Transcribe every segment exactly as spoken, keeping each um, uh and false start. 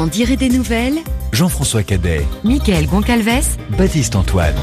m'en dirai des nouvelles. Jean-François Cadet, Mickaël Goncalves, Baptiste Antoine.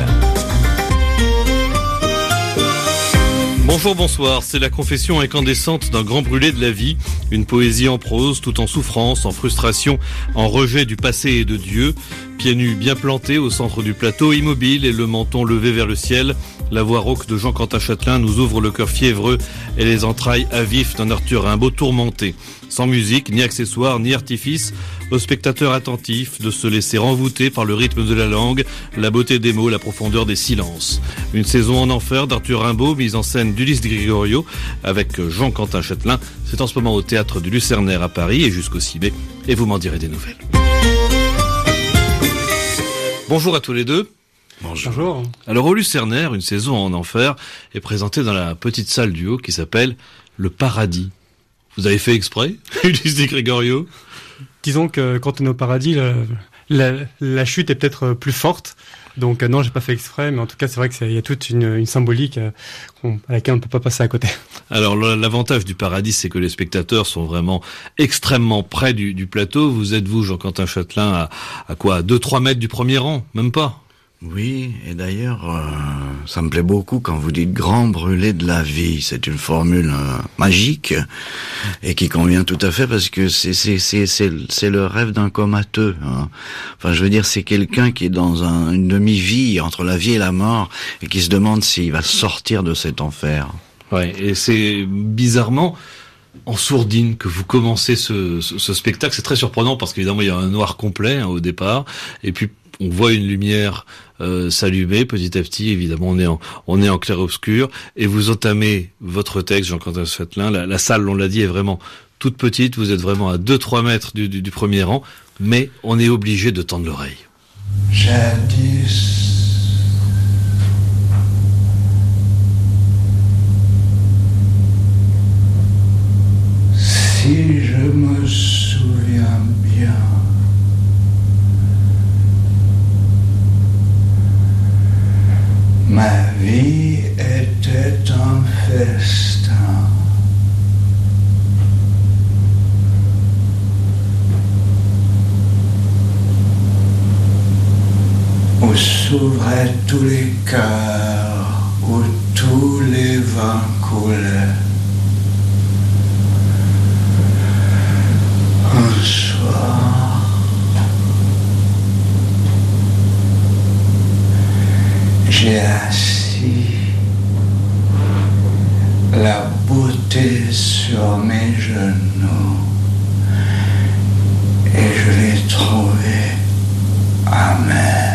Bonjour, bonsoir, c'est la confession incandescente d'un grand brûlé de la vie, une poésie en prose, tout en souffrance, en frustration, en rejet du passé et de Dieu, pieds nus bien plantés au centre du plateau, immobile et le menton levé vers le ciel, la voix rauque de Jean-Quentin Châtelain nous ouvre le cœur fiévreux et les entrailles à vif d'un Arthur Rimbaud tourmenté, sans musique, ni accessoires, ni artifice, au spectateur attentif de se laisser envoûter par le rythme de la langue, la beauté des mots, la profondeur des silences. Une saison en enfer d'Arthur Rimbaud, mise en scène d'Ulysse Grégorio, avec Jean-Quentin Châtelain. C'est en ce moment au théâtre du Lucernaire à Paris et jusqu'au six mai, et vous m'en direz des nouvelles. Bonjour à tous les deux. Bonjour. Bonjour. Alors au Lucernaire, une saison en enfer est présentée dans la petite salle du haut qui s'appelle Le Paradis. Vous avez fait exprès, Ulysse Grégorio? Disons que quand on est au paradis, la, la, la chute est peut-être plus forte. Donc euh, non, j'ai pas fait exprès, mais en tout cas, c'est vrai qu'il y a toute une, une symbolique euh, à laquelle on ne peut pas passer à côté. Alors l'avantage du paradis, c'est que les spectateurs sont vraiment extrêmement près du, du plateau. Vous êtes, vous, Jean-Quentin Châtelain, à, à quoi, deux trois mètres du premier rang? Même pas? Oui, et d'ailleurs, euh, ça me plaît beaucoup quand vous dites grand brûlé de la vie. C'est une formule euh, magique et qui convient tout à fait parce que c'est c'est c'est c'est, c'est le rêve d'un comateux. Hein. Enfin, je veux dire, c'est quelqu'un qui est dans un, une demi-vie entre la vie et la mort et qui se demande s'il va sortir de cet enfer. Ouais, et c'est bizarrement en sourdine que vous commencez ce, ce, ce spectacle. C'est très surprenant parce qu'évidemment il y a un noir complet hein, au départ, et puis on voit une lumière euh, s'allumer petit à petit. Évidemment, on est en, on est en clair-obscur et vous entamez votre texte, Jean-Quentin Châtelain. La, la salle, on l'a dit, est vraiment toute petite. Vous êtes vraiment à deux trois mètres du, du, du premier rang, mais on est obligé de tendre l'oreille. Jadis, si je me souviens bien, ma vie était un festin. Où s'ouvraient tous les cœurs, où tous les vins coulaient. Un soir, j'ai assis la beauté sur mes genoux et je l'ai trouvée amère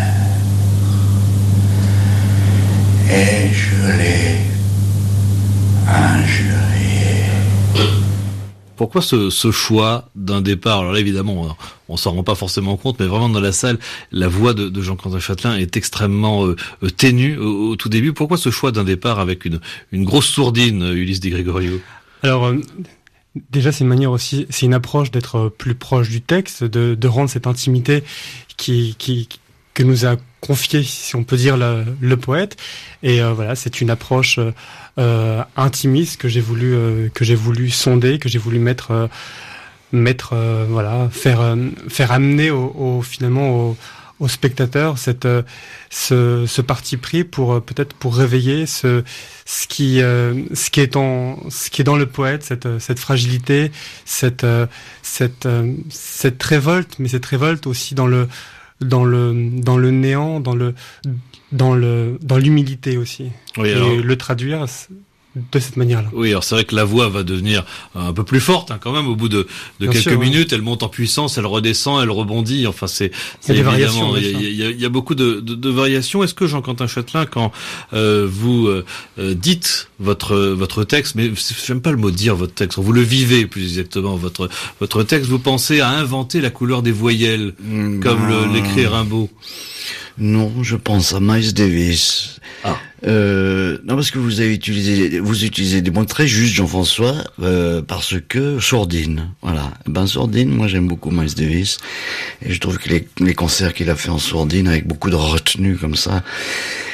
et je l'ai injuriée. Pourquoi ce, ce choix d'un départ? Alors là, évidemment, on, on s'en rend pas forcément compte, mais vraiment dans la salle, la voix de, de Jean-Quentin Châtelain est extrêmement euh, ténue au, au tout début. Pourquoi ce choix d'un départ avec une, une grosse sourdine, Ulysse Grégorio? Alors, euh, déjà, c'est une manière aussi, c'est une approche d'être plus proche du texte, de, de rendre cette intimité qui, qui, que nous a confié, si on peut dire, le, le poète. Et euh, voilà, c'est une approche euh, euh, intimiste que j'ai voulu euh, que j'ai voulu sonder, que j'ai voulu mettre euh, mettre euh, voilà, faire euh, faire amener au, au finalement au, au spectateur cette euh, ce, ce parti pris pour euh, peut-être pour réveiller ce ce qui euh, ce qui est en ce qui est dans le poète, cette cette fragilité, cette euh, cette euh, cette révolte, mais cette révolte aussi dans le dans le dans le néant, dans le dans le dans l'humilité aussi. Oui, alors... Et le traduire de cette manière-là. Oui, alors c'est vrai que la voix va devenir un peu plus forte hein, quand même au bout de, de quelques sûr, minutes. Ouais. Elle monte en puissance, elle redescend, elle rebondit. Enfin, c'est, c'est il y a des évidemment, variations. Il y a, il y a, il y a beaucoup de, de, de variations. Est-ce que Jean-Quentin Châtelain, quand euh, vous euh, dites votre votre texte, mais j'aime pas le mot dire votre texte, vous le vivez plus exactement votre votre texte, vous pensez à inventer la couleur des voyelles mmh, comme le, l'écrit Rimbaud? Non, je pense à Miles Davis. Ah. Euh, non, parce que vous avez utilisé, vous utilisez des mots très justes, Jean-François, euh, parce que sourdine, voilà. Ben sourdine, moi j'aime beaucoup Miles Davis, et je trouve que les, les concerts qu'il a fait en sourdine avec beaucoup de retenue comme ça,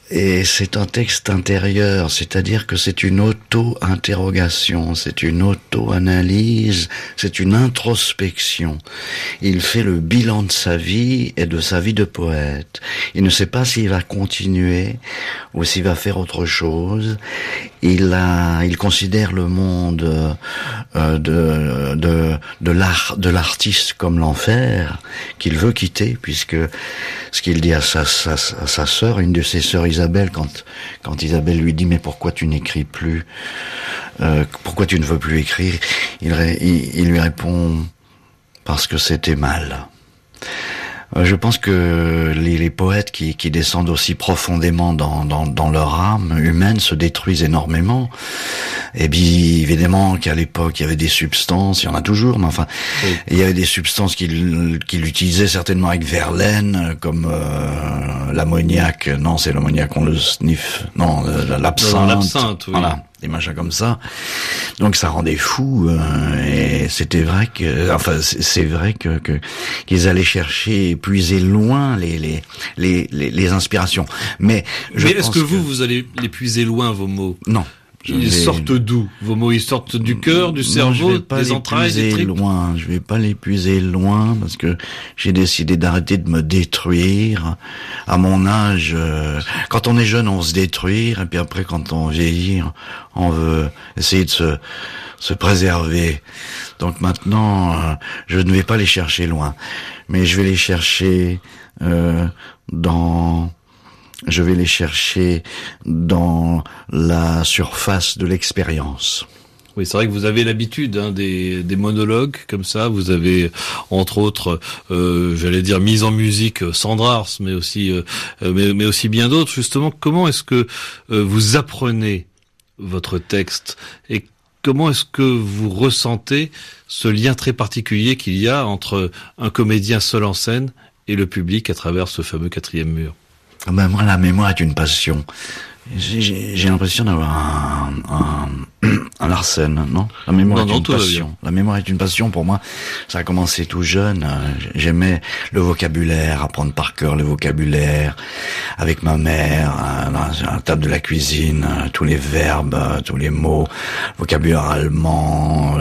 Et c'est un texte intérieur, c'est-à-dire que c'est une auto-interrogation, c'est une auto-analyse, c'est une introspection. Il fait le bilan de sa vie et de sa vie de poète. Il ne sait pas s'il va continuer ou s'il va faire autre chose. Il a, il considère le monde euh, de de de l'art, de l'artiste comme l'enfer qu'il veut quitter, puisque ce qu'il dit à sa sa sa sœur, une de ses sœurs Isabelle, quand quand Isabelle lui dit mais pourquoi tu n'écris plus, euh, pourquoi tu ne veux plus écrire, il, il il lui répond parce que c'était mal. Je pense que les, les poètes qui, qui descendent aussi profondément dans, dans, dans leur âme humaine se détruisent énormément. Et bien, évidemment qu'à l'époque, il y avait des substances, il y en a toujours, mais enfin, oui. Il y avait des substances qu'il, qu'il utilisait certainement avec Verlaine, comme euh, l'ammoniac. Non, c'est l'ammoniac, on le sniffe. Non, l'absinthe. L'absinthe, oui. Voilà. Des machins comme ça, donc ça rendait fou. Euh, et c'était vrai que, enfin, c'est vrai que, que qu'ils allaient chercher, puiser loin les les les les, les inspirations. Mais je mais pense est-ce que, que vous que... vous allez les puiser loin vos mots? Non. Ils vais... sortent d'où? Vos mots, ils sortent du cœur, du non, cerveau, je vais pas des entrailles, des tripes? Loin. Je vais pas les puiser loin parce que j'ai décidé d'arrêter de me détruire. À mon âge, euh, quand on est jeune, on se détruire, et puis après, quand on vieillit, on veut essayer de se se préserver. Donc maintenant, euh, je ne vais pas les chercher loin, mais je vais les chercher euh, dans Je vais les chercher dans la surface de l'expérience. Oui, c'est vrai que vous avez l'habitude hein, des, des monologues comme ça. Vous avez, entre autres, euh, j'allais dire mise en musique Sandra Ars, mais aussi, euh, mais, mais aussi bien d'autres. Justement, comment est-ce que euh, vous apprenez votre texte et comment est-ce que vous ressentez ce lien très particulier qu'il y a entre un comédien seul en scène et le public à travers ce fameux quatrième mur? Ben moi, la mémoire est une passion. J'ai, j'ai, j'ai l'impression d'avoir un, un, un Larsen, non? La mémoire non, est non, une passion. La mémoire est une passion pour moi. Ça a commencé tout jeune. J'aimais le vocabulaire, apprendre par cœur le vocabulaire, avec ma mère, à la table de la cuisine, tous les verbes, tous les mots, vocabulaire allemand,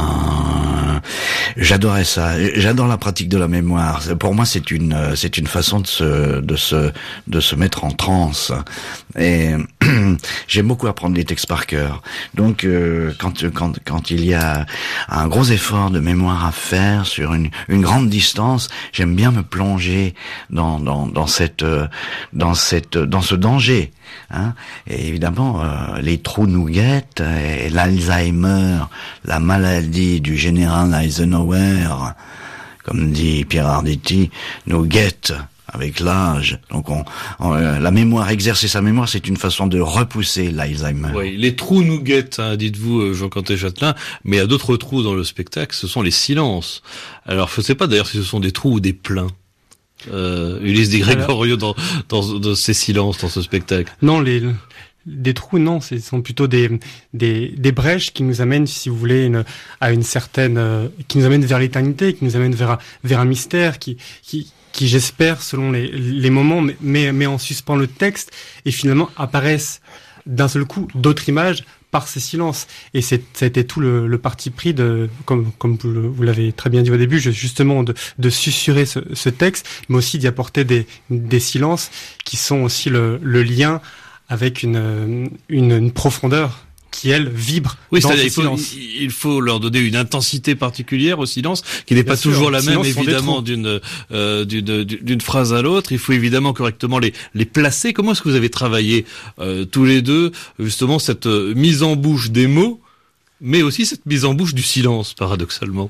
latin. J'adorais ça. J'adore la pratique de la mémoire. Pour moi, c'est une, c'est une façon de se, de se, de se mettre en transe. Et j'aime beaucoup apprendre les textes par cœur. Donc, euh, quand, quand, quand il y a un gros effort de mémoire à faire sur une, une grande distance, j'aime bien me plonger dans, dans, dans cette, dans cette, dans ce danger. Hein, et évidemment, euh, les trous nous guettent, et l'Alzheimer, la maladie du général Eisenhower, comme dit Pierre Arditi, nous guette avec l'âge. Donc, on, on, la mémoire, exercer sa mémoire, c'est une façon de repousser l'Alzheimer. Oui, les trous nous guettent, hein, dites-vous, Jean Cantet-Châtelain, mais il y a d'autres trous dans le spectacle, ce sont les silences. Alors, je ne sais pas d'ailleurs si ce sont des trous ou des pleins. Euh, Ulysse Di Gregorio dans, dans, dans ces silences, dans ce spectacle. Non, les, des trous, non, ce sont plutôt des, des, des brèches qui nous amènent, si vous voulez, une, à une certaine, euh, qui nous amènent vers l'éternité, qui nous amènent vers un, vers un mystère, qui, qui, qui j'espère, selon les, les moments, met, met en suspens le texte et finalement apparaissent d'un seul coup d'autres images par ces silences. Et c'est, c'était tout le, le parti pris de, comme, comme vous, le, vous l'avez très bien dit au début, justement de, de susurrer ce, ce texte, mais aussi d'y apporter des, des silences qui sont aussi le, le lien avec une, une, une profondeur qui, elle, vibre oui, dans ces il faut, il faut leur donner une intensité particulière au silence, qui n'est bien pas sûr, toujours la même, évidemment, d'une, euh, d'une, d'une phrase à l'autre. Il faut évidemment correctement les, les placer. Comment est-ce que vous avez travaillé, euh, tous les deux, justement, cette euh, mise en bouche des mots, mais aussi cette mise en bouche du silence, paradoxalement?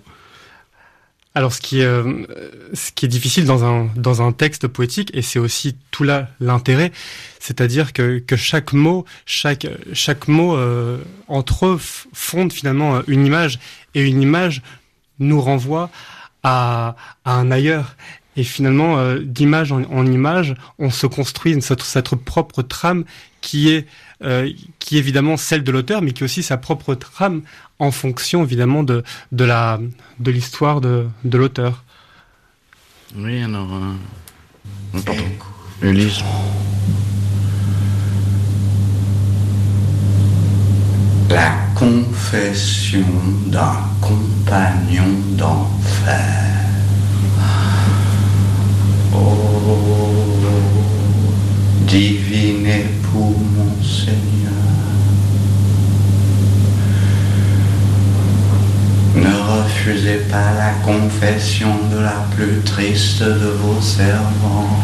Alors, ce qui est, euh, ce qui est difficile dans un, dans un texte poétique, et c'est aussi tout là l'intérêt, c'est-à-dire que, que chaque mot, chaque, chaque mot, euh, entre eux, fonde finalement une image, et une image nous renvoie à, à un ailleurs. Et finalement, euh, d'image en, en image, on se construit une, notre, notre propre trame qui est, euh, qui est évidemment celle de l'auteur, mais qui est aussi sa propre trame en fonction évidemment de, de la, de l'histoire de, de l'auteur. Oui, alors, euh... pardon, Ulysse. La confession d'un compagnon d'enfer. Oh, divine époux, mon Seigneur, ne refusez pas la confession de la plus triste de vos servantes.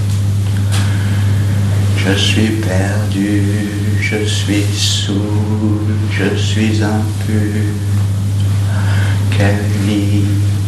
Je suis perdu, je suis saoul, je suis impur. Quelle vie!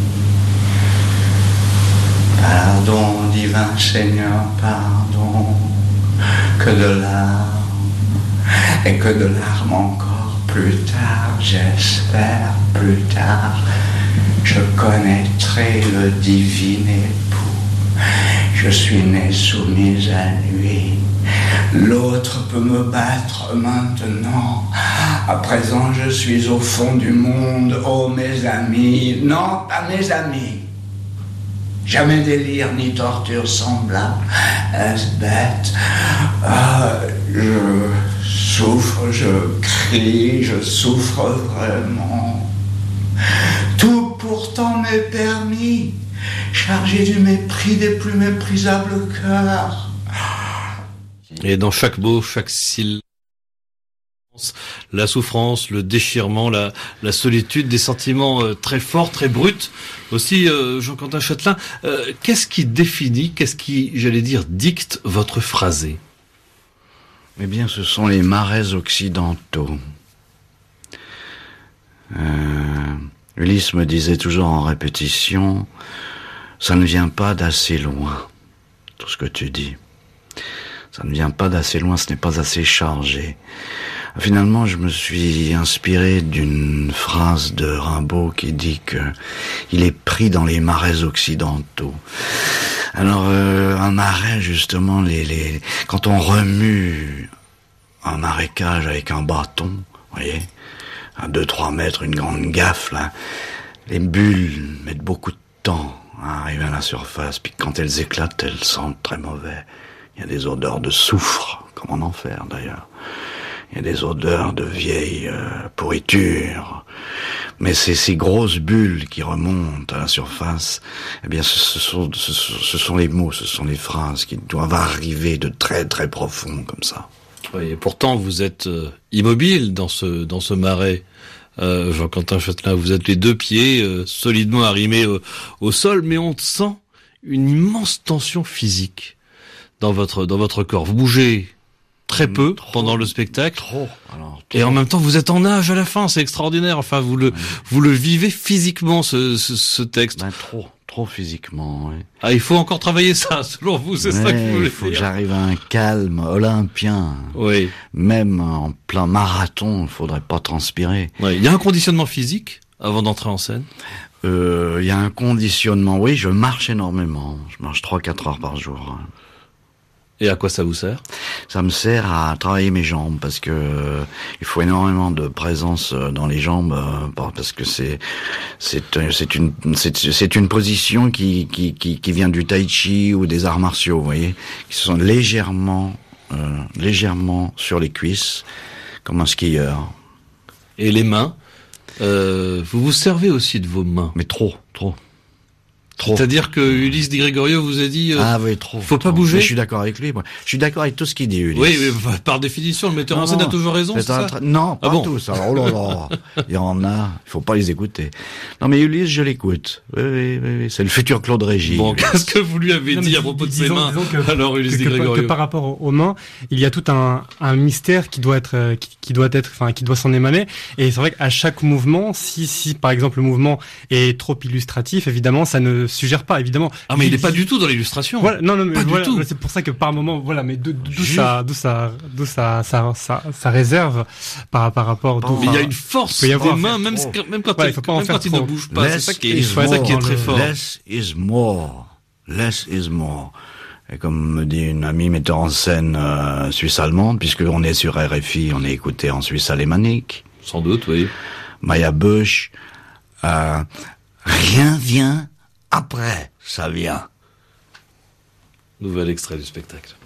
Pardon, divin Seigneur, pardon. Que de larmes, et que de larmes encore plus tard, j'espère plus tard, je connaîtrai le divin époux. Je suis né soumise à lui. L'autre peut me battre maintenant. À présent, je suis au fond du monde. Oh, mes amis. Non, pas mes amis. Jamais délire ni torture semblable. Est-ce bête? Ah, je souffre, je crie, je souffre vraiment. Tout pourtant m'est permis, chargé du mépris des plus méprisables cœurs. Et dans chaque mot, chaque syllabe, la souffrance, le déchirement, la, la solitude, des sentiments euh, très forts, très bruts. Aussi, euh, Jean-Quentin Chatelain, euh, qu'est-ce qui définit, qu'est-ce qui, j'allais dire, dicte votre phrasé? Eh bien, ce sont les marais occidentaux. Euh, Ulysse me disait toujours en répétition, ça ne vient pas d'assez loin, tout ce que tu dis. Ça ne vient pas d'assez loin, ce n'est pas assez chargé. Finalement, je me suis inspiré d'une phrase de Rimbaud qui dit que il est pris dans les marais occidentaux. Alors, euh, un marais, justement, les, les, quand on remue un marécage avec un bâton, vous voyez, à deux trois mètres, une grande gaffe, là, les bulles mettent beaucoup de temps à arriver à la surface, puis quand elles éclatent, elles sentent très mauvais. Il y a des odeurs de soufre, comme en enfer d'ailleurs. Il y a des odeurs de vieille euh, pourriture. Mais c'est ces grosses bulles qui remontent à la surface, eh bien ce, ce, sont, ce, ce sont les mots, ce sont les phrases qui doivent arriver de très très profond comme ça. Oui, et pourtant vous êtes euh, immobile dans ce, dans ce marais. Euh, Jean-Quentin Chatelain, vous êtes les deux pieds euh, solidement arrimés au, au sol, mais on sent une immense tension physique dans votre dans votre corps. Vous bougez très peu trop, pendant le spectacle. Trop. Alors, trop. Et en même temps, vous êtes en nage à la fin. C'est extraordinaire. Enfin, vous le, ouais. vous le vivez physiquement, ce, ce, ce texte. Ben, trop, trop physiquement, oui. Ah, il faut encore travailler ça, selon vous, c'est ouais, ça que vous voulez il faut dire. que j'arrive à un calme olympien. Oui. Même en plein marathon, il faudrait pas transpirer. Oui. Il y a un conditionnement physique avant d'entrer en scène? Euh, il y a un conditionnement, oui, je marche énormément. Je marche trois quatre heures par jour. Et à quoi ça vous sert? Ça me sert à travailler mes jambes parce que euh, il faut énormément de présence dans les jambes euh, parce que c'est c'est c'est une c'est c'est une position qui qui qui qui vient du tai chi ou des arts martiaux, vous voyez, qui sont légèrement euh, légèrement sur les cuisses comme un skieur. Et les mains, euh, vous vous servez aussi de vos mains? Mais trop, trop. Trop. C'est-à-dire que Ulysse Di Gregorio vous a dit euh, ah oui, trop. Faut trop. pas bouger. Mais je suis d'accord avec lui. Moi. Je suis d'accord avec tout ce qu'il dit, Ulysse. Oui, mais par définition, le metteur non, en scène non, a toujours raison, c'est ça tra... Non, pas ah bon tous. Alors, oh là là, il y en a. Il faut pas les écouter. Non, mais Ulysse, je l'écoute. Oui, oui, oui, oui. C'est le futur Claude Régis. Bon, qu'est-ce que vous lui avez non, dit à propos de ses mains que, alors, Ulysse que, Di que, Gregorio que par rapport aux mains, il y a tout un, un mystère qui doit être, qui, qui doit être, enfin, qui doit s'en émaner. Et c'est vrai qu'à chaque mouvement, si, si, par exemple, le mouvement est trop illustratif, évidemment, ça ne suggère pas, évidemment. Ah, mais il n'est pas du tout dans l'illustration. Voilà, non, non, mais pas voilà, du tout. C'est pour ça que par moment, voilà, mais d'où ça, d'où ça, d'où ça, ça, ça, ça réserve par, par rapport. Bon, mais il y a une force des mains, même, même quand, ouais, il, même quand il ne bouge pas. Less c'est ça qui est, is c'est ça qui est très fort. Less is more. Less is more. Et comme me dit une amie metteur en scène euh, suisse-allemande, puisqu'on est sur R F I, on est écouté en Suisse alémanique. Sans doute, oui. Maya Bush, euh, rien vient après, ça vient. Nouvel extrait du spectacle.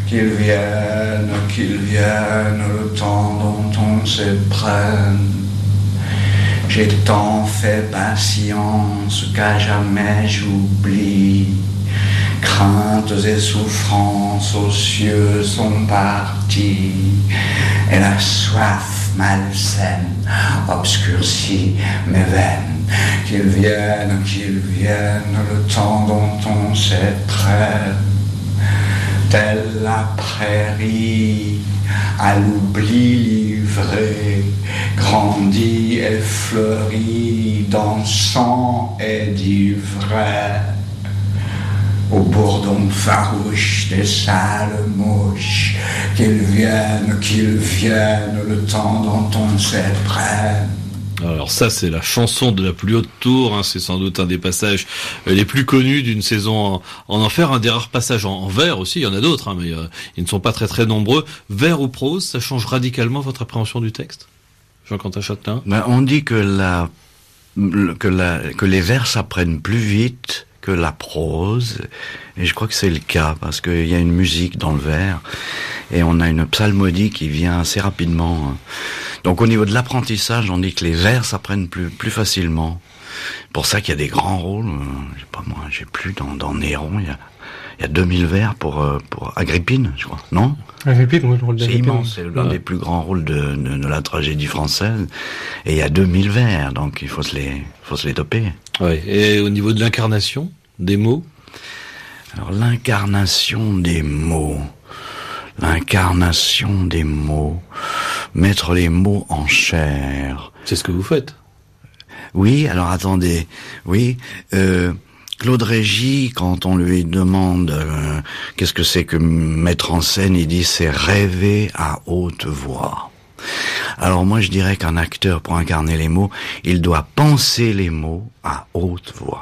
Qu'ils viennent, qu'ils viennent, le temps dont on s'éprenne. J'ai tant fait patience qu'à jamais j'oublie. Craintes et souffrances aux cieux sont parties, et la soif malsaine obscurcit mes veines. Qu'ils viennent, qu'ils viennent, le temps dont on s'éprenne. Telle la prairie, à l'oubli livrée, grandit et fleurit, dansant et d'ivresse. Au bourdon farouche des sales mouches, qu'ils viennent, qu'ils viennent, le temps dont on s'éprenne. Alors ça, c'est la chanson de la plus haute tour, hein. C'est sans doute un des passages les plus connus d'une saison en, en enfer, un des rares passages en, en vers aussi, il y en a d'autres, hein, mais euh, ils ne sont pas très très nombreux. Vers ou prose, ça change radicalement votre appréhension du texte, Jean-Quentin Châtelain? Ben, on dit que, la, que, la, que les vers s'apprennent plus vite que la prose, et je crois que c'est le cas, parce qu'il y a une musique dans le vers, et on a une psalmodie qui vient assez rapidement. Donc au niveau de l'apprentissage, on dit que les vers s'apprennent plus, plus facilement. Pour ça qu'il y a des grands rôles, je sais pas moi, j'ai plus dans, dans Néron, il y a, il y a deux mille vers pour, pour Agrippine, je crois, non? Agrippine, oui, le rôle d'Agrippine. C'est immense, c'est l'un ouais. des plus grands rôles de, de, de la tragédie française, et il y a deux mille vers, donc il faut se les, faut se les toper. Ouais. Et au niveau de l'incarnation des mots? Alors l'incarnation des mots, l'incarnation des mots, mettre les mots en chair. C'est ce que vous faites. Oui, alors attendez, oui, euh, Claude Régis, quand on lui demande euh, qu'est-ce que c'est que mettre en scène, il dit c'est rêver à haute voix. Alors moi je dirais qu'un acteur, pour incarner les mots, il doit penser les mots à haute voix.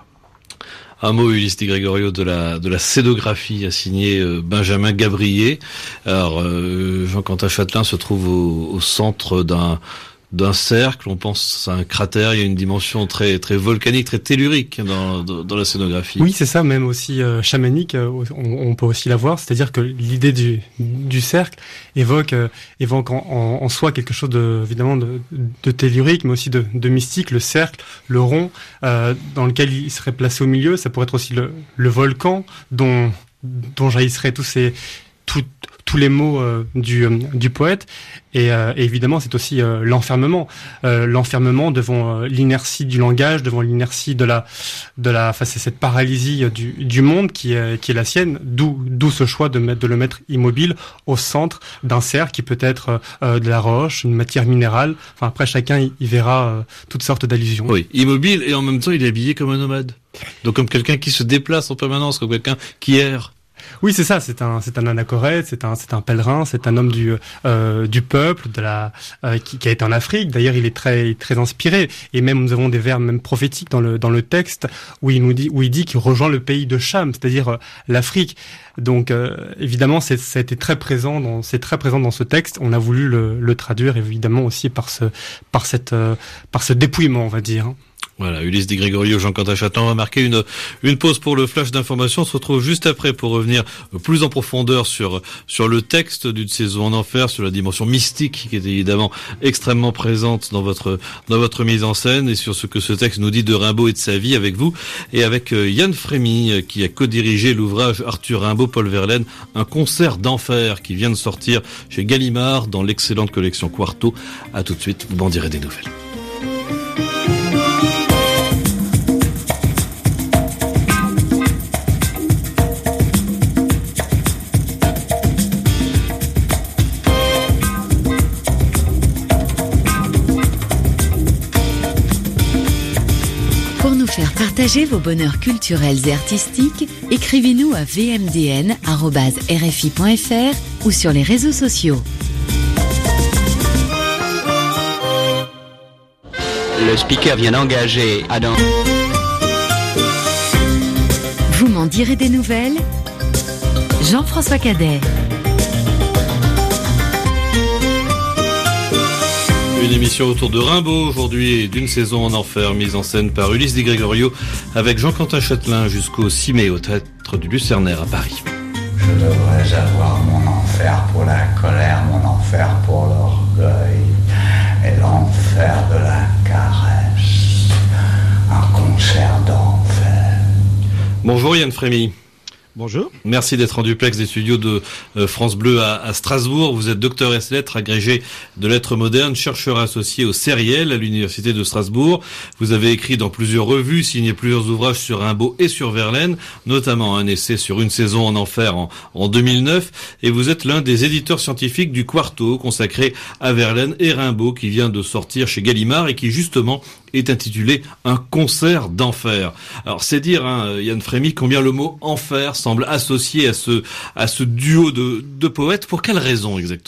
Un mot, Ulysse Di Gregorio, de la de la scénographie a signé euh, Benjamin Gabrier. Alors euh, Jean-Quentin Châtelain se trouve au, au centre d'un d'un cercle, on pense à un cratère, il y a une dimension très très volcanique, très tellurique dans dans, dans la scénographie. Oui, c'est ça, même aussi euh, chamanique, euh, on, on peut aussi la voir, c'est-à-dire que l'idée du du cercle évoque euh, évoque en, en, en soi quelque chose de évidemment de, de tellurique, mais aussi de, de mystique. Le cercle, le rond, euh, dans lequel il serait placé au milieu, ça pourrait être aussi le le volcan dont dont jaillisseraient tous ces tout tous les mots euh, du, euh, du poète, et, euh, et évidemment c'est aussi euh, l'enfermement, euh, l'enfermement devant euh, l'inertie du langage, devant l'inertie de la, de la, enfin c'est cette paralysie du, du monde qui est, qui est la sienne, d'où, d'où ce choix de mettre, de le mettre immobile au centre d'un cercle qui peut être euh, de la roche, une matière minérale. Enfin après chacun y, y verra euh, toutes sortes d'allusions. Oui, immobile et en même temps il est habillé comme un nomade, donc comme quelqu'un qui se déplace en permanence, comme quelqu'un qui erre. Oui, c'est ça. C'est un, c'est un anachorète, c'est un, c'est un pèlerin, c'est un homme du, euh, du peuple, de la, euh, qui, qui a été en Afrique. D'ailleurs, il est très, très inspiré. Et même, nous avons des vers même prophétiques dans le, dans le texte où il nous dit, où il dit qu'il rejoint le pays de Cham, c'est-à-dire euh, l'Afrique. Donc, euh, évidemment, c'est, ça a été très présent dans, c'est très présent dans ce texte. On a voulu le, le traduire, évidemment, aussi par ce, par cette, euh, par ce dépouillement, on va dire. Voilà, Ulysse Di Gregorio, Jean-Quentin Châtelain. On va marquer une, une pause pour le flash d'information. On se retrouve juste après pour revenir plus en profondeur sur, sur le texte d'une saison en enfer, sur la dimension mystique qui est évidemment extrêmement présente dans votre, dans votre mise en scène, et sur ce que ce texte nous dit de Rimbaud et de sa vie avec vous, et avec Yann Frémy, qui a co-dirigé l'ouvrage Arthur Rimbaud, Paul Verlaine, un concert d'enfer qui vient de sortir chez Gallimard dans l'excellente collection Quarto. À tout de suite, vous m'en direz des nouvelles. Faire partager vos bonheurs culturels et artistiques, écrivez-nous à v m d n arobase r f i point f r ou sur les réseaux sociaux. Le speaker vient d'engager Adam. Vous m'en direz des nouvelles? Jean-François Cadet. Une émission autour de Rimbaud aujourd'hui et d'une saison en enfer mise en scène par Ulysse Di Gregorio avec Jean-Quentin Châtelain jusqu'au six mai au Théâtre du Lucernaire à Paris. Je devrais avoir mon enfer pour la colère, mon enfer pour l'orgueil et l'enfer de la caresse. Un concert d'enfer. Bonjour Yann Frémy. Bonjour. Merci d'être en duplex des studios de euh, France Bleu à, à Strasbourg. Vous êtes docteur ès lettres, agrégé de lettres modernes, chercheur associé au CERIEL à l'Université de Strasbourg. Vous avez écrit dans plusieurs revues, signé plusieurs ouvrages sur Rimbaud et sur Verlaine, notamment un essai sur Une saison en enfer en, en deux mille neuf. Et vous êtes l'un des éditeurs scientifiques du Quarto, consacré à Verlaine et Rimbaud, qui vient de sortir chez Gallimard et qui justement est intitulé Un concert d'enfer. Alors c'est dire, hein, Yann Frémy, combien le mot enfer semble associé à ce à ce duo de, de poètes. Pour quelle raison exactement ?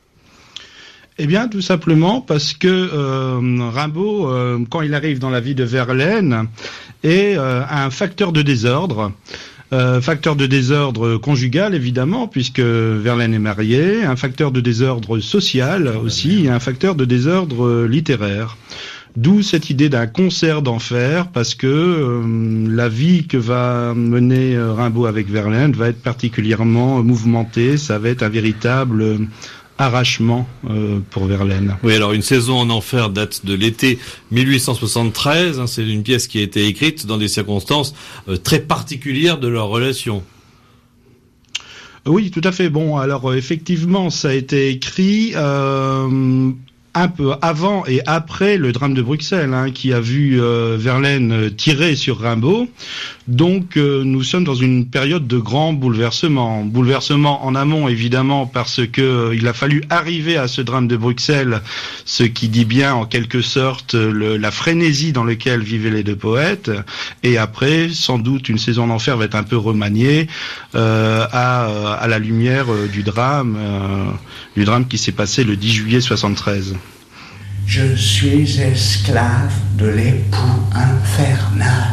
Eh bien, tout simplement parce que euh, Rimbaud, euh, quand il arrive dans la vie de Verlaine, est euh, un facteur de désordre. Euh, facteur de désordre conjugal, évidemment, puisque Verlaine est marié, un facteur de désordre social aussi, et un facteur de désordre littéraire. D'où cette idée d'un concert d'enfer, parce que euh, la vie que va mener euh, Rimbaud avec Verlaine va être particulièrement mouvementée, ça va être un véritable euh, arrachement euh, pour Verlaine. Oui, alors Une saison en enfer date de l'été mille huit cent soixante-treize, hein, c'est une pièce qui a été écrite dans des circonstances euh, très particulières de leur relation. Oui, tout à fait. Bon, alors euh, effectivement, ça a été écrit euh, un peu avant et après le drame de Bruxelles, hein, qui a vu euh, Verlaine tirer sur Rimbaud. Donc euh, nous sommes dans une période de grand bouleversement. Bouleversement en amont, évidemment, parce que euh, il a fallu arriver à ce drame de Bruxelles, ce qui dit bien en quelque sorte le, la frénésie dans laquelle vivaient les deux poètes. Et après, sans doute, Une saison en enfer va être un peu remaniée euh, à, à la lumière euh, du drame, euh, du drame qui s'est passé le dix juillet soixante-treize. Je suis esclave de l'époux infernal,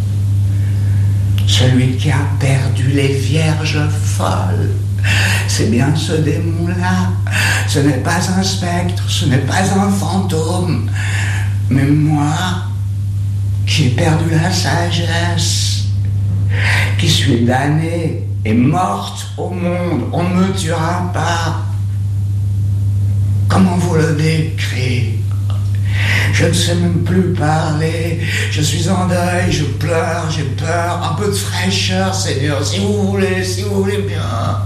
celui qui a perdu les vierges folles. C'est bien ce démon-là. Ce n'est pas un spectre, ce n'est pas un fantôme, mais moi qui ai perdu la sagesse, qui suis damnée et morte au monde. On ne me tuera pas. Comment vous le décrire ? Je ne sais même plus parler. Je suis en deuil, je pleure, j'ai peur. Un peu de fraîcheur, Seigneur, si vous voulez, si vous voulez bien.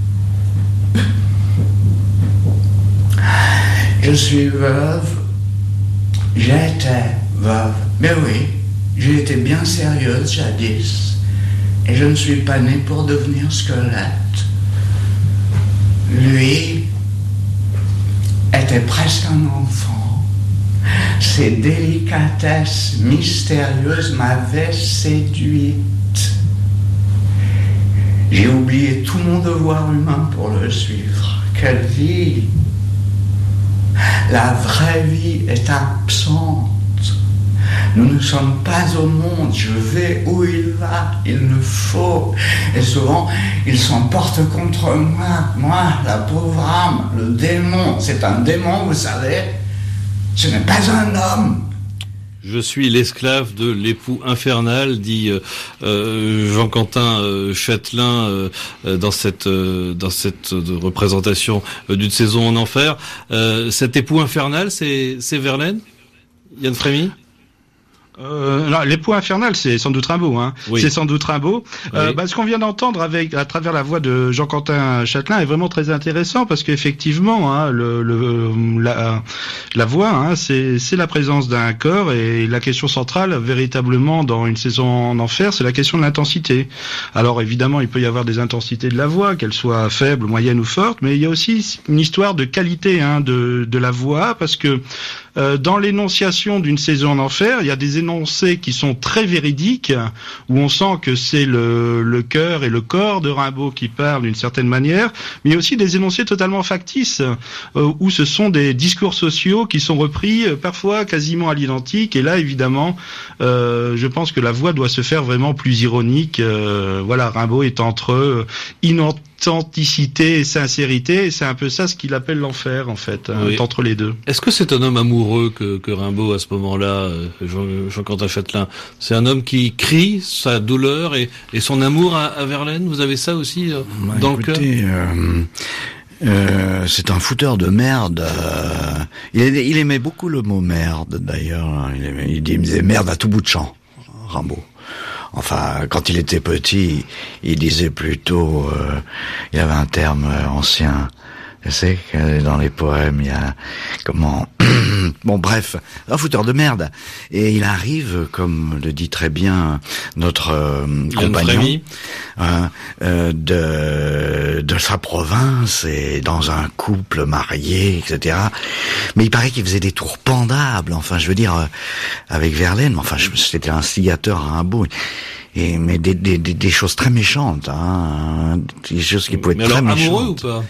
Je suis veuve. J'étais veuve. Mais oui, j'ai été bien sérieuse jadis. Et je ne suis pas née pour devenir squelette. Lui était presque un enfant. Ses délicatesses mystérieuses m'avaient séduite. J'ai oublié tout mon devoir humain pour le suivre. Quelle vie! La vraie vie est absente. Nous ne sommes pas au monde. Je vais où il va. Il le faut. Et souvent, il s'emporte contre moi. Moi, la pauvre âme, le démon. C'est un démon, vous savez. Ce n'est pas un homme. Je suis l'esclave de l'époux infernal, dit euh, Jean-Quentin euh, Châtelain euh, dans cette euh, dans cette représentation euh, d'une saison en enfer. Euh, cet époux infernal, c'est c'est Verlaine, Yann Frémy. Euh, non, l'époux infernal, c'est sans doute Rimbaud, hein. Oui. C'est sans doute Rimbaud. Oui. Euh, bah, ce qu'on vient d'entendre avec, à travers la voix de Jean-Quentin Châtelain est vraiment très intéressant parce qu'effectivement, hein, le, le, la, la voix, hein, c'est, c'est la présence d'un corps et la question centrale, véritablement, dans Une saison en enfer, c'est la question de l'intensité. Alors, évidemment, il peut y avoir des intensités de la voix, qu'elles soient faibles, moyennes ou fortes, mais il y a aussi une histoire de qualité, hein, de, de la voix parce que, euh, dans l'énonciation d'une saison en enfer, il y a des énoncés qui sont très véridiques, où on sent que c'est le, le cœur et le corps de Rimbaud qui parlent d'une certaine manière, mais il y a aussi des énoncés totalement factices, euh, où ce sont des discours sociaux qui sont repris, euh, parfois quasiment à l'identique, et là, évidemment, euh, je pense que la voix doit se faire vraiment plus ironique. Euh, voilà, Rimbaud est entre euh, inent- authenticité et sincérité, et c'est un peu ça ce qu'il appelle l'enfer, en fait, oui. Entre les deux. Est-ce que c'est un homme amoureux que, que Rimbaud, à ce moment-là, Jean, Jean-Quentin Châtelain? C'est un homme qui crie sa douleur et, et son amour à, à Verlaine? Vous avez ça aussi euh, bah, dans écoutez, le cœur euh, euh, c'est un fouteur de merde. Euh, il, il aimait beaucoup le mot merde, d'ailleurs. Il, aimait, il disait merde à tout bout de champ, Rimbaud. Enfin, quand il était petit, il disait plutôt... Euh, il avait un terme ancien. Je sais que dans les poèmes, il y a... Comment... Bon, bref, un fouteur de merde. Et il arrive, comme le dit très bien notre euh, compagnon, euh, euh, de, de sa province et dans un couple marié, et cetera. Mais il paraît qu'il faisait des tours pendables. Enfin, je veux dire, euh, avec Verlaine. Enfin, je, c'était un instigateur à Rimbaud. Et mais des, des, des, des choses très méchantes, hein, des choses qui pouvaient mais être alors, très méchantes. Amoureux ou pas?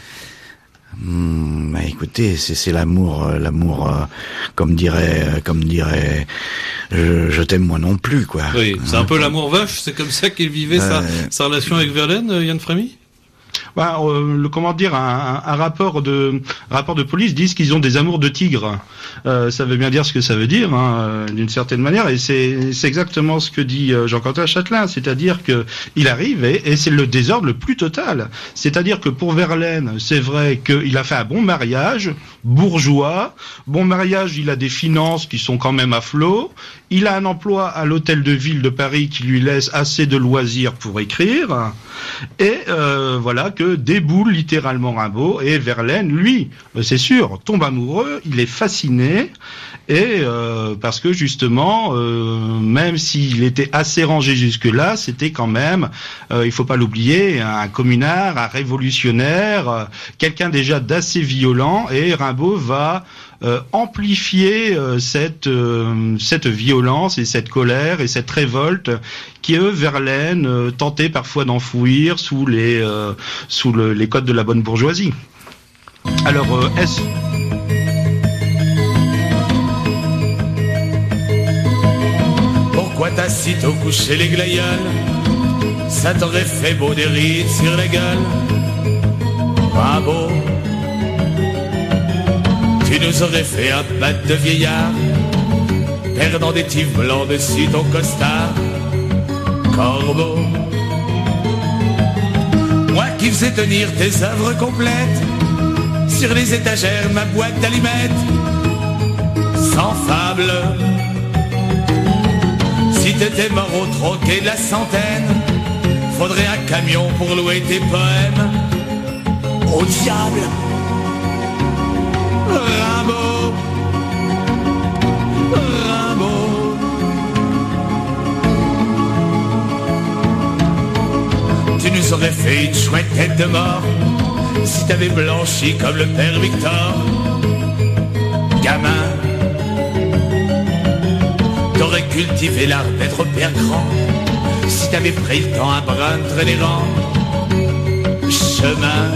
Mmh, bah écoutez, c'est c'est l'amour, euh, l'amour, euh, comme dirait, euh, comme dirait, je, je t'aime moi non plus, quoi. Oui, c'est hein, un peu l'amour vache. C'est comme ça qu'il vivait euh... sa, sa relation avec Verlaine, Yann Frémy. Bah, euh, le, comment dire, un, un, un rapport de un rapport de police disent qu'ils ont des amours de tigre. Euh, ça veut bien dire ce que ça veut dire, hein, d'une certaine manière, et c'est c'est exactement ce que dit Jean-Quentin Châtelain, c'est-à-dire que il arrive et, et c'est le désordre le plus total. C'est-à-dire que pour Verlaine, c'est vrai qu'il a fait un bon mariage, bourgeois, bon mariage, il a des finances qui sont quand même à flot, il a un emploi à l'hôtel de ville de Paris qui lui laisse assez de loisirs pour écrire, et euh, voilà que déboule littéralement Rimbaud, et Verlaine, lui, c'est sûr, tombe amoureux, il est fasciné, et euh, parce que justement, euh, même s'il était assez rangé jusque-là, c'était quand même, euh, il faut pas l'oublier, un communard, un révolutionnaire, euh, quelqu'un déjà d'assez violent, et Rimbaud va Euh, amplifier euh, cette euh, cette violence et cette colère et cette révolte qui eux Verlaine euh, tentait parfois d'enfouir sous les euh, sous le, les codes de la bonne bourgeoisie. Alors euh, est-ce Pourquoi t'as sitôt couché les glaïeuls? Ça t'aurait fait beau des rides sur la gueule. Pas beau. Tu nous aurais fait un bat de vieillard, perdant des tifs blancs dessus ton costard. Corbeau, moi qui faisais tenir tes œuvres complètes sur les étagères ma boîte d'allumettes. Sans fable, si t'étais mort au troquet de la centaine, faudrait un camion pour louer tes poèmes. Au diable, Rimbaud, Rimbaud. Tu nous aurais fait une chouette tête de mort si t'avais blanchi comme le père Victor. Gamin, t'aurais cultivé l'art d'être père grand si t'avais pris le temps un brin de traîner rang. Chemin,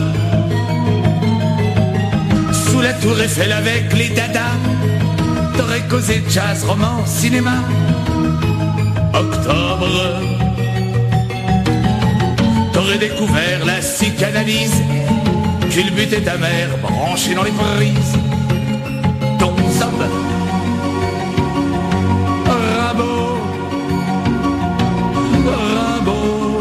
sous la tour Eiffel avec les dadas, t'aurais causé jazz, roman, cinéma. Octobre, t'aurais découvert la psychanalyse, culbuté ta mère branchée dans les prises. Ton zob, Rimbaud, Rimbaud.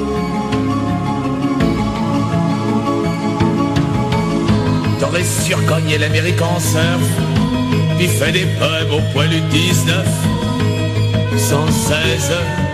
T'aurais surcogné l'Amérique en surf, puis fait des poèmes au poilu dix-neuf, cent seize.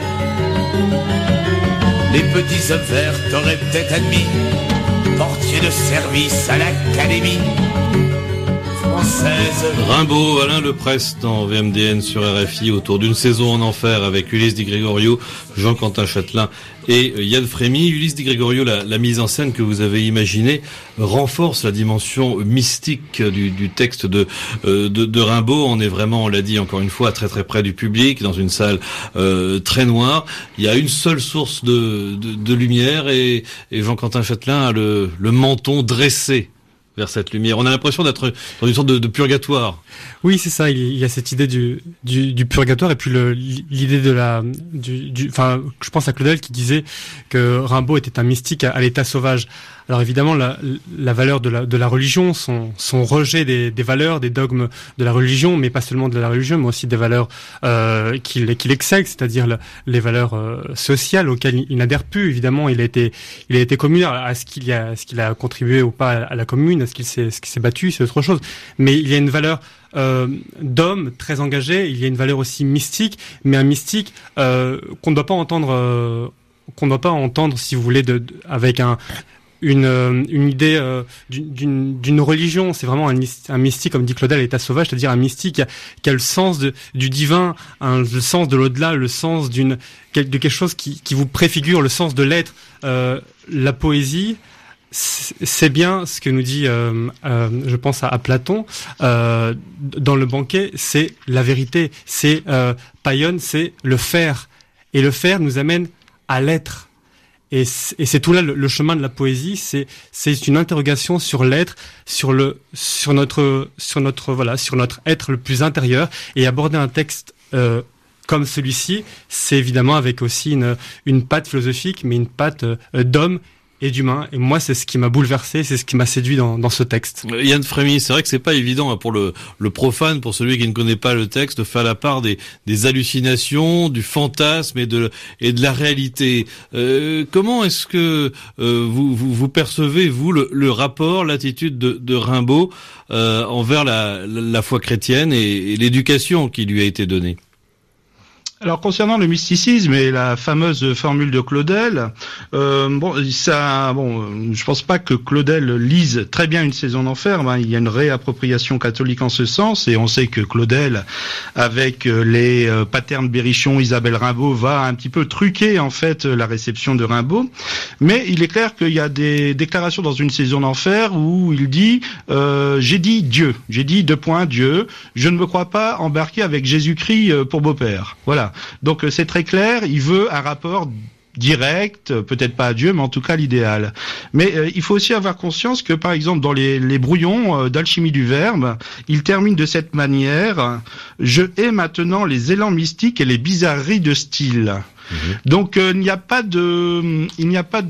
Les petits hommes verts t'auraient peut-être admis portier de service à l'Académie française. Rimbaud, Alain Leprest dans V M D N sur R F I autour d'une saison en enfer avec Ulysse Di Gregorio, Jean-Quentin Châtelain et Yann Frémy. Ulysse Di Gregorio, la, la mise en scène que vous avez imaginée renforce la dimension mystique du, du texte de, euh, de, de Rimbaud. On est vraiment, on l'a dit encore une fois, très très près du public, dans une salle euh, très noire. Il y a une seule source de, de, de lumière et, et Jean-Quentin Châtelain a le, le menton dressé vers cette lumière. On a l'impression d'être dans une sorte de, de purgatoire. Oui, c'est ça. Il y a cette idée du, du, du purgatoire et puis le, l'idée de la, du, du, enfin, je pense à Claudel qui disait que Rimbaud était un mystique à, à l'état sauvage. Alors évidemment, la, la valeur de la, de la religion, son, son rejet des, des valeurs, des dogmes de la religion, mais pas seulement de la religion, mais aussi des valeurs euh, qu'il, qu'il excède, c'est-à-dire le, les valeurs euh, sociales auxquelles il n'adhère plus. Évidemment, il a été, il a été communard. À ce qu'il a, à ce qu'il a contribué ou pas à la commune, à ce qu'il s'est, ce qu'il s'est battu, c'est autre chose. Mais il y a une valeur euh, d'homme très engagé. Il y a une valeur aussi mystique, mais un mystique euh, qu'on ne doit pas entendre, euh, qu'on ne doit pas entendre, si vous voulez, de, de, avec un une une idée euh, d'une d'une religion. C'est vraiment un, un mystique, comme dit Claudel, à l'état sauvage, c'est-à-dire un mystique qui a, qui a le sens de, du divin, un, le sens de l'au-delà, le sens d'une de quelque chose qui qui vous préfigure le sens de l'être. Euh, la poésie, c'est bien ce que nous dit, euh, euh, je pense à, à Platon, euh, dans le banquet, c'est la vérité, c'est euh, Paion, c'est le faire, et le faire nous amène à l'être. Et c'est, et c'est tout là le, le chemin de la poésie, c'est c'est une interrogation sur l'être, sur le sur notre sur notre voilà sur notre être le plus intérieur. Et aborder un texte euh, comme celui-ci, c'est évidemment avec aussi une une patte philosophique, mais une patte euh, d'homme et d'humain. Et moi, c'est ce qui m'a bouleversé, c'est ce qui m'a séduit dans, dans ce texte. Yann Frémy, c'est vrai que c'est pas évident pour le, le profane, pour celui qui ne connaît pas le texte, de faire la part des, des hallucinations, du fantasme et de, et de la réalité. Euh, comment est-ce que euh, vous, vous, vous percevez, vous, le, le rapport, l'attitude de, de Rimbaud euh, envers la, la, la foi chrétienne et, et l'éducation qui lui a été donnée ? Alors concernant le mysticisme et la fameuse formule de Claudel, euh, bon, ça, bon, je pense pas que Claudel lise très bien Une saison d'enfer. Ben, il y a une réappropriation catholique en ce sens, et on sait que Claudel, avec les euh, patterns Berrichon, Isabelle Rimbaud, va un petit peu truquer en fait la réception de Rimbaud. Mais il est clair qu'il y a des déclarations dans Une saison d'enfer où il dit euh, j'ai dit Dieu, j'ai dit deux points Dieu. Je ne me crois pas embarqué avec Jésus-Christ pour beau-père. Voilà. Donc c'est très clair, il veut un rapport direct, peut-être pas à Dieu, mais en tout cas l'idéal. Mais euh, il faut aussi avoir conscience que, par exemple, dans les, les brouillons euh, d'Alchimie du Verbe, il termine de cette manière « Je hais maintenant les élans mystiques et les bizarreries de style ». Mmh. Donc euh, il n'y a pas de, il n'y a pas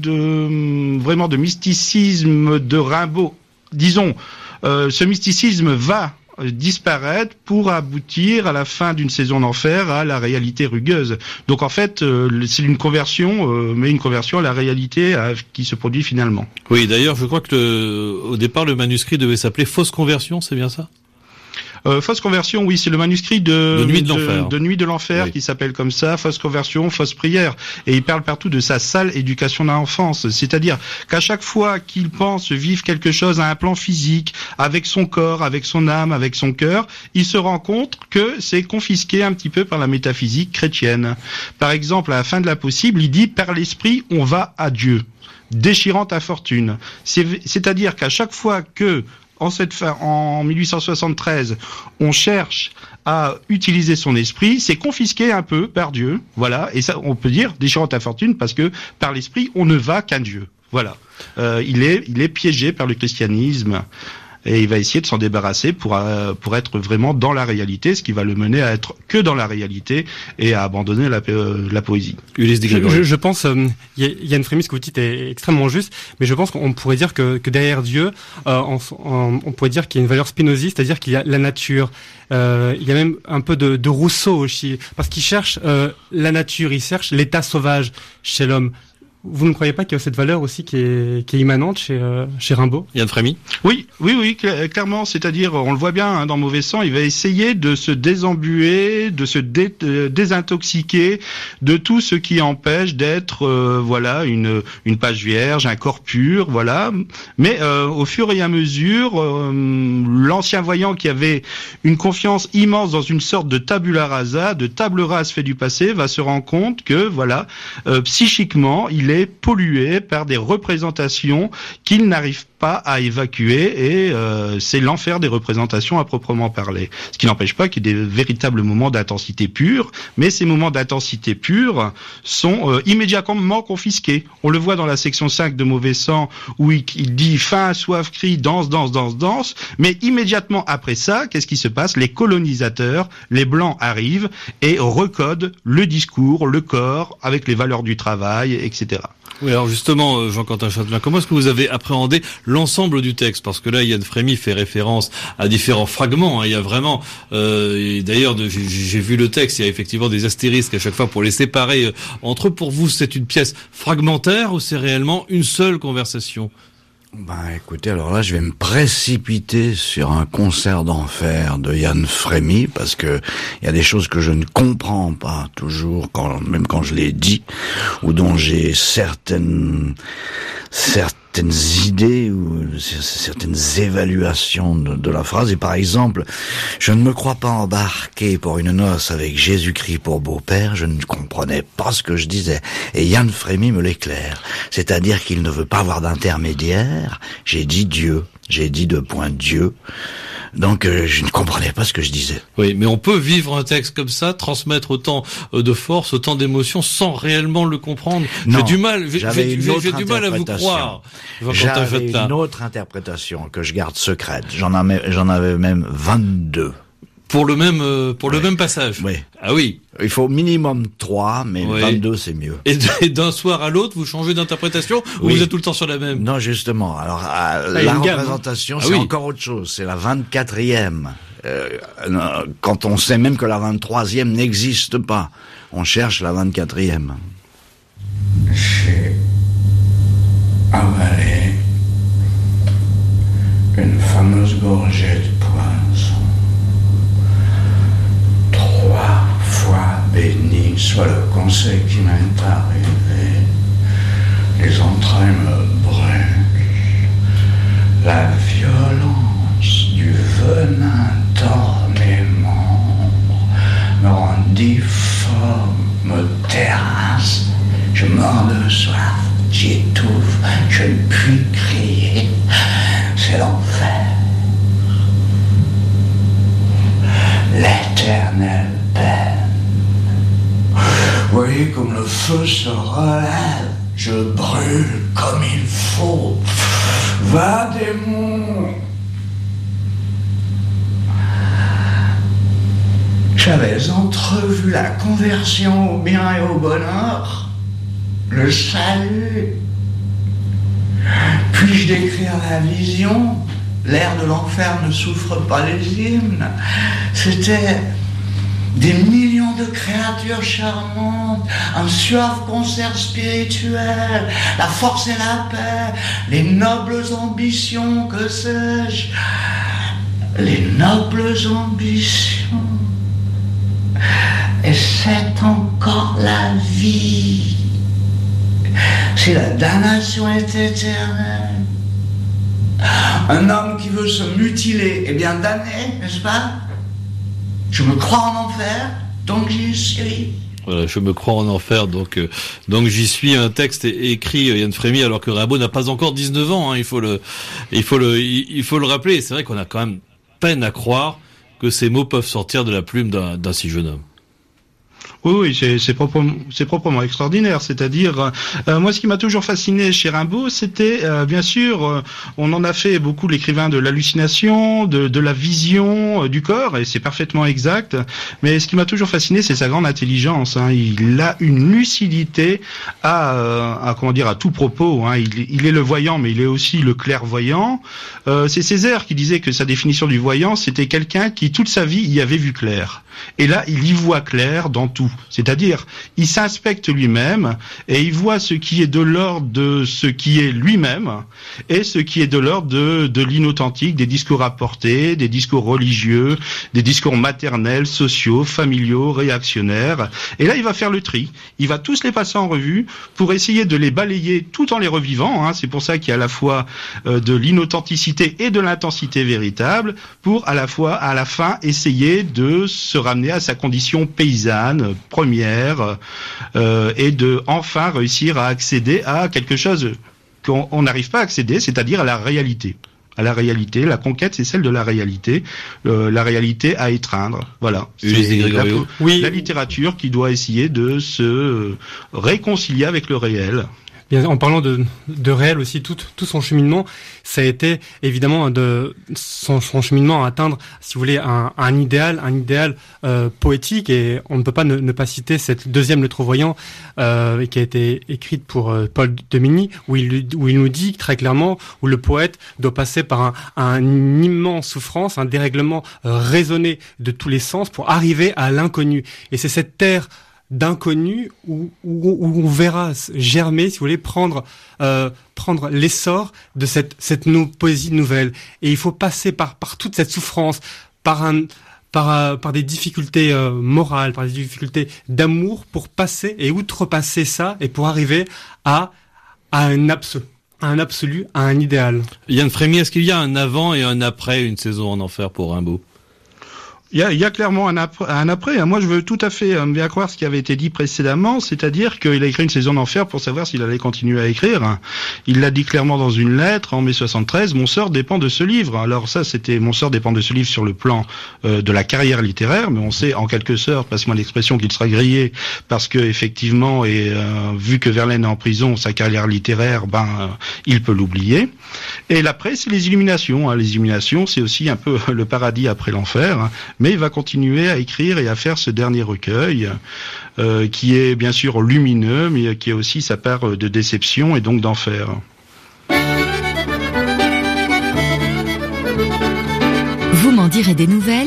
de vraiment de mysticisme de Rimbaud. Disons, euh, ce mysticisme va disparaître pour aboutir à la fin d'une saison d'enfer à la réalité rugueuse. Donc en fait, euh, c'est une conversion, euh, mais une conversion à la réalité à, qui se produit finalement. Oui, d'ailleurs, je crois que le, au départ, le manuscrit devait s'appeler Fausse Conversion, c'est bien ça ? Euh, fausse conversion, oui, c'est le manuscrit de, de Nuit de, de l'enfer, de Nuit de l'enfer, oui, qui s'appelle comme ça, fausse conversion, fausse prière. Et il parle partout de sa sale éducation d'enfance. C'est-à-dire qu'à chaque fois qu'il pense vivre quelque chose à un plan physique, avec son corps, avec son âme, avec son cœur, il se rend compte que c'est confisqué un petit peu par la métaphysique chrétienne. Par exemple, à la fin de l'Impossible, il dit, par l'esprit, on va à Dieu, déchirant ta fortune. C'est, c'est-à-dire qu'à chaque fois que En, cette fin, en mille huit cent soixante-treize, on cherche à utiliser son esprit, c'est confisqué un peu par Dieu, voilà, et ça, on peut dire déchirant ta fortune parce que par l'esprit, on ne va qu'à Dieu, voilà. Euh, il est, il est piégé par le christianisme. Et il va essayer de s'en débarrasser pour euh, pour être vraiment dans la réalité, ce qui va le mener à être que dans la réalité et à abandonner la, euh, la poésie. Ulysse de Grégory. Je, je pense, euh, Yann Frémy, ce que vous dites est extrêmement juste, mais je pense qu'on pourrait dire que, que derrière Dieu, euh, on, on, on pourrait dire qu'il y a une valeur spinoziste, c'est-à-dire qu'il y a la nature. Euh, il y a même un peu de, de Rousseau aussi, parce qu'il cherche euh, la nature, il cherche l'état sauvage chez l'homme. Vous ne croyez pas qu'il y a cette valeur aussi qui est, qui est immanente chez, euh, chez Rimbaud ? Yann Frémy ? Oui, oui, oui, clairement. C'est-à-dire, on le voit bien hein, dans Mauvais Sang, il va essayer de se désembuer, de se dé, euh, désintoxiquer de tout ce qui empêche d'être, euh, voilà, une, une page vierge, un corps pur, voilà. Mais euh, au fur et à mesure, euh, l'ancien voyant qui avait une confiance immense dans une sorte de tabula rasa, de table rase fait du passé, va se rendre compte que, voilà, euh, psychiquement, il est pollué par des représentations qu'il n'arrive pas à évacuer et euh, c'est l'enfer des représentations à proprement parler. Ce qui n'empêche pas qu'il y ait des véritables moments d'intensité pure, mais ces moments d'intensité pure sont euh, immédiatement confisqués. On le voit dans la section cinq de Mauvais Sang où il, il dit faim, soif, cri, danse, danse, danse, danse, mais immédiatement après ça, qu'est-ce qui se passe ? Les colonisateurs, les blancs arrivent et recodent le discours, le corps, avec les valeurs du travail, et cetera. Oui, alors justement, Jean-Quentin Châtelain, comment est-ce que vous avez appréhendé l'ensemble du texte? Parce que là, Yann Frémy fait référence à différents fragments. Hein. Il y a vraiment, euh, et d'ailleurs, de, j'ai, j'ai vu le texte, il y a effectivement des astérisques à chaque fois pour les séparer euh, entre eux. Pour vous, c'est une pièce fragmentaire ou c'est réellement une seule conversation? Ben, écoutez, alors là, je vais me précipiter sur un concert d'enfer de Yann Frémy, parce que il y a des choses que je ne comprends pas toujours, quand, même quand je l'ai dit, ou dont j'ai certaines, certaines idées ou certaines évaluations de, de la phrase. Et par exemple, je ne me crois pas embarqué pour une noce avec Jésus-Christ pour beau-père, je ne comprenais pas ce que je disais. Et Yann Frémy me l'éclaire. C'est-à-dire qu'il ne veut pas avoir d'intermédiaire. J'ai dit Dieu. J'ai dit deux points Dieu. Donc euh, je ne comprenais pas ce que je disais. Oui, mais on peut vivre un texte comme ça, transmettre autant de force, autant d'émotions, sans réellement le comprendre. Non, j'ai du mal, j'ai, j'ai, j'ai, j'ai du mal à vous croire. J'avais une autre interprétation que je garde secrète. J'en avais, j'en avais même vingt-deux. Pour le même, euh, pour oui. le même passage. Oui. Ah oui. Il faut minimum trois, mais oui. vingt-deux c'est mieux. Et d'un soir à l'autre, vous changez d'interprétation ou oui. vous êtes tout le temps sur la même? Non, justement. Alors, euh, la, la représentation, gamme, hein. c'est ah oui. encore autre chose. C'est la vingt-quatrième. Euh, quand on sait même que la vingt-troisième n'existe pas, on cherche la vingt-quatrième. J'ai avalé une fameuse gorgée de poison. Trois fois béni soit le conseil qui m'est arrivé. Les entrailles me brûlent. La violence du venin dans mes membres me rend difforme, me terrasse. Je meurs de soif, j'étouffe, je ne puis crier. C'est l'enfer. L'éternelle peine. Vous voyez comme le feu se relève, je brûle comme il faut. Va, démon. J'avais entrevu la conversion au bien et au bonheur, le salut. Puis-je décrire la vision? L'air de l'enfer ne souffre pas les hymnes. C'était des millions de créatures charmantes, un suave concert spirituel, la force et la paix, les nobles ambitions, que sais-je, les nobles ambitions. Et c'est encore la vie. Si la damnation est éternelle, un homme qui veut se mutiler est bien damné, n'est-ce pas? Je me crois en enfer, donc j'y suis. Voilà, je me crois en enfer, donc euh, donc j'y suis. Un texte écrit euh, Yann Frémy alors que Rimbaud n'a pas encore dix-neuf ans. Hein, il faut le, il faut le, il, il faut le rappeler. C'est vrai qu'on a quand même peine à croire que ces mots peuvent sortir de la plume d'un, d'un si jeune homme. Oui, oui, c'est, c'est, proprement, c'est proprement extraordinaire. C'est-à-dire, euh, moi, ce qui m'a toujours fasciné chez Rimbaud, c'était, euh, bien sûr, euh, on en a fait beaucoup l'écrivain de l'hallucination, de, de la vision euh, du corps, et c'est parfaitement exact. Mais ce qui m'a toujours fasciné, c'est sa grande intelligence. Hein. Il a une lucidité à, euh, à comment dire, à tout propos. Hein. Il, il est le voyant, mais il est aussi le clairvoyant. Euh, c'est Césaire qui disait que sa définition du voyant, c'était quelqu'un qui toute sa vie y avait vu clair. Et là, il y voit clair dans tout. C'est-à-dire, il s'inspecte lui-même et il voit ce qui est de l'ordre de ce qui est lui-même et ce qui est de l'ordre de, de l'inauthentique, des discours apportés, des discours religieux, des discours maternels, sociaux, familiaux, réactionnaires. Et là, il va faire le tri. Il va tous les passer en revue pour essayer de les balayer tout en les revivant. Hein. C'est pour ça qu'il y a à la fois euh, de l'inauthenticité et de l'intensité véritable pour à la fois, à la fin, essayer de se ramener à sa condition paysanne, première, euh, et de enfin réussir à accéder à quelque chose qu'on n'arrive pas à accéder, c'est-à-dire à la réalité. À la réalité, la conquête, c'est celle de la réalité, euh, la réalité à étreindre. Voilà. C'est la, oui. la littérature qui doit essayer de se réconcilier avec le réel. Bien, en parlant de, de réel aussi, tout, tout son cheminement, ça a été évidemment de son, son cheminement à atteindre, si vous voulez, un, un idéal, un idéal euh, poétique. Et on ne peut pas ne, ne pas citer cette deuxième lettre au voyant euh, qui a été écrite pour euh, Paul Demigny, où il, où il nous dit très clairement où le poète doit passer par un, un immense souffrance, un dérèglement euh, raisonné de tous les sens pour arriver à l'inconnu. Et c'est cette terre d'inconnu où, où, où on verra germer, si vous voulez, prendre euh, prendre l'essor de cette cette no- poésie nouvelle. Et il faut passer par par toute cette souffrance, par un par euh, par des difficultés euh, morales, par des difficultés d'amour, pour passer et outrepasser ça et pour arriver à à un absolu, à un absolu, à un idéal. Yann Frémy, est-ce qu'il y a un avant et un après une saison en enfer pour Rimbaud? Il y a, il y a clairement un après, un après. Moi, je veux tout à fait euh, bien croire ce qui avait été dit précédemment, c'est-à-dire qu'il a écrit une saison d'enfer pour savoir s'il allait continuer à écrire. Il l'a dit clairement dans une lettre en mai soixante-treize. Mon sort dépend de ce livre. Alors ça, c'était mon sort dépend de ce livre sur le plan euh, de la carrière littéraire, mais on sait en quelque sorte, passe-moi l'expression, qu'il sera grillé parce que effectivement, et euh, vu que Verlaine est en prison, sa carrière littéraire, ben, euh, il peut l'oublier. Et l'après, c'est les illuminations. Hein. Les illuminations, c'est aussi un peu le paradis après l'enfer. Hein. Mais il va continuer à écrire et à faire ce dernier recueil, euh, qui est bien sûr lumineux, mais qui a aussi sa part de déception et donc d'enfer. Vous m'en direz des nouvelles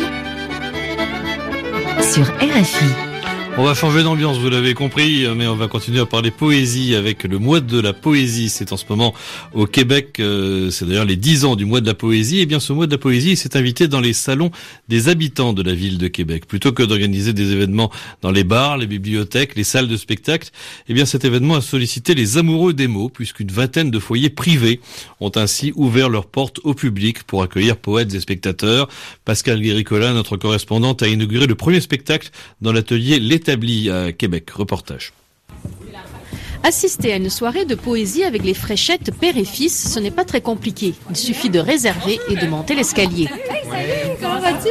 sur R F I. On va changer d'ambiance, vous l'avez compris, mais on va continuer à parler poésie avec le mois de la poésie. C'est en ce moment au Québec, euh, c'est d'ailleurs les dix ans du mois de la poésie. Et bien ce mois de la poésie s'est invité dans les salons des habitants de la ville de Québec. Plutôt que d'organiser des événements dans les bars, les bibliothèques, les salles de spectacle, eh bien cet événement a sollicité les amoureux des mots, puisqu'une vingtaine de foyers privés ont ainsi ouvert leurs portes au public pour accueillir poètes et spectateurs. Pascal Guéricola, notre correspondante, a inauguré le premier spectacle dans l'atelier L'Établi à Québec. Reportage. Assister à une soirée de poésie avec les Fréchettes père et fils, ce n'est pas très compliqué. Il suffit de réserver et de monter l'escalier. Hey, salut! Comment vas-tu?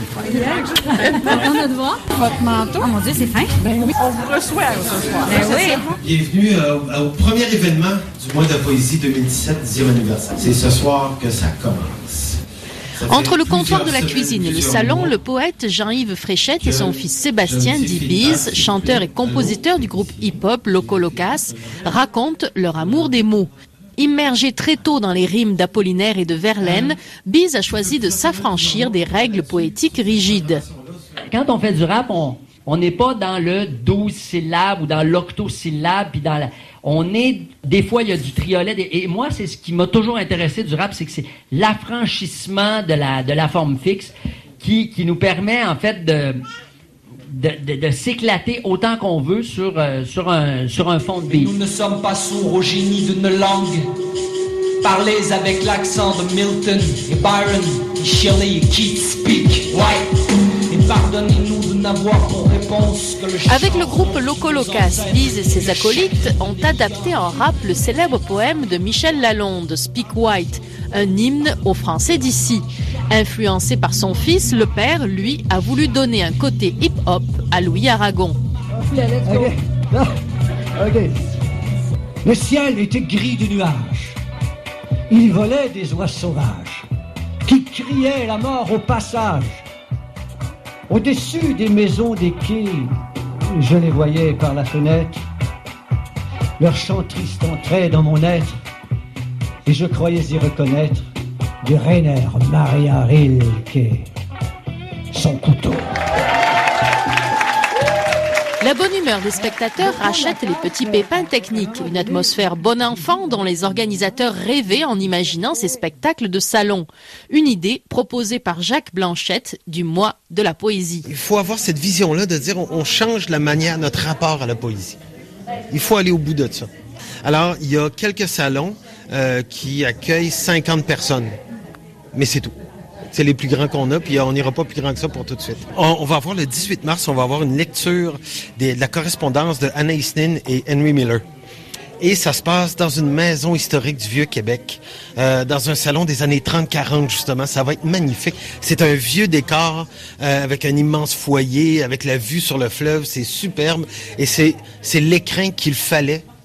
On a de voir votre manteau. Oh mon Dieu, c'est fin. Ben oui. On vous reçoit ce soir. Ben oui. Bienvenue euh, au premier événement du mois de la poésie deux mille dix-sept, dixième anniversaire. C'est ce soir que ça commence. Entre le comptoir de la cuisine et le salon, le poète Jean-Yves Fréchette et son fils Sébastien, dit Biz, chanteur et compositeur du groupe hip-hop Loco Locas, racontent leur amour des mots. Immergé très tôt dans les rimes d'Apollinaire et de Verlaine, Biz a choisi de s'affranchir des règles poétiques rigides. Quand on fait du rap, on on n'est pas dans le douze syllabes ou dans l'octosyllabe, puis dans la... On est... Des fois, il y a du triolet. Et moi, c'est ce qui m'a toujours intéressé du rap, c'est que c'est l'affranchissement de la, de la forme fixe qui, qui nous permet, en fait, de... De, de, de s'éclater autant qu'on veut sur, euh, sur, un, sur un fond de beat. Nous ne sommes pas sourds au génie d'une langue. Parlez avec l'accent de Milton et Byron et Shelley et Keats speak white. Et pardonnez-nous de n'avoir pour réponse que le Avec le groupe Loco Locas, Biz et ses acolytes ont adapté en rap le célèbre poème de Michel Lalonde, Speak White, un hymne aux Français d'ici. Influencé par son fils, le père, lui, a voulu donner un côté hip-hop à Louis Aragon. Okay. Okay. Le ciel était gris de nuages. Il volait des oies sauvages qui criaient la mort au passage. Au-dessus des maisons des quais, je les voyais par la fenêtre. Leur chant triste entrait dans mon être et je croyais y reconnaître du Rainer Maria Rilke, son couteau. La bonne humeur des spectateurs rachète les petits pépins techniques, une atmosphère bon enfant dont les organisateurs rêvaient en imaginant ces spectacles de salon. Une idée proposée par Jacques Blanchette du mois de la poésie. Il faut avoir cette vision-là de dire on change la manière, notre rapport à la poésie. Il faut aller au bout de ça. Alors, il y a quelques salons euh, qui accueillent cinquante personnes, mais c'est tout. C'est les plus grands qu'on a, puis on n'ira pas plus grand que ça pour tout de suite. On, on va avoir le dix-huit mars, on va avoir une lecture des, de la correspondance de Anaïs Nin et Henry Miller. Et ça se passe dans une maison historique du Vieux-Québec, euh, dans un salon des années trente quarante, justement. Ça va être magnifique. C'est un vieux décor euh, avec un immense foyer, avec la vue sur le fleuve. C'est superbe. Et c'est, c'est l'écrin qu'il fallait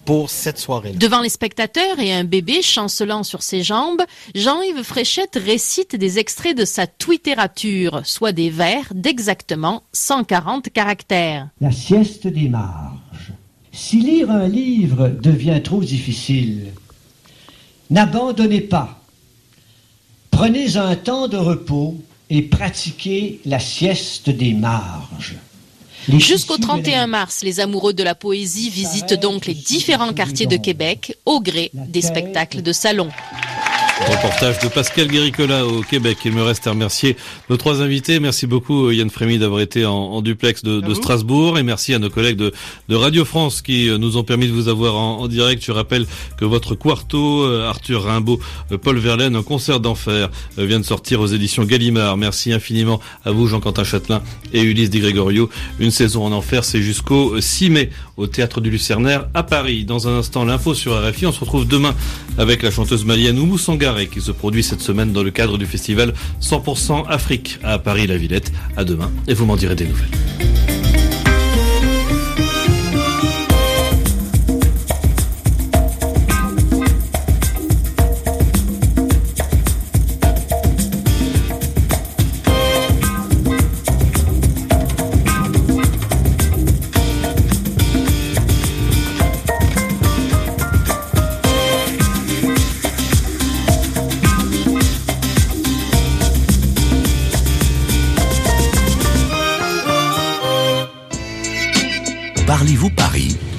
pour cette soirée-là. Devant les spectateurs et un bébé chancelant sur ses jambes, Jean-Yves Fréchette récite des extraits de sa twittérature, soit des vers d'exactement cent quarante caractères. La sieste des marges. Si lire un livre devient trop difficile, n'abandonnez pas. Prenez un temps de repos et pratiquez la sieste des marges. Jusqu'au trente et un mars, les amoureux de la poésie visitent donc les différents quartiers de Québec au gré des spectacles de salon. Reportage de Pascal Guéricola au Québec. Il me reste à remercier nos trois invités. Merci beaucoup Yann Frémy d'avoir été en, en duplex de, de Strasbourg, et merci à nos collègues de, de Radio France qui nous ont permis de vous avoir en, en direct. Je rappelle que votre quarto, Arthur Rimbaud, Paul Verlaine, un concert d'enfer, vient de sortir aux éditions Gallimard. Merci infiniment à vous Jean-Quentin Châtelain et Ulysse Di Gregorio. Une saison en enfer, c'est jusqu'au six mai au Théâtre du Lucernaire à Paris. Dans un instant, l'info sur R F I. On se retrouve demain avec la chanteuse malienne Oumou Sangaré qui se produit cette semaine dans le cadre du festival cent pour cent Afrique à Paris-la-Villette. À demain et vous m'en direz des nouvelles.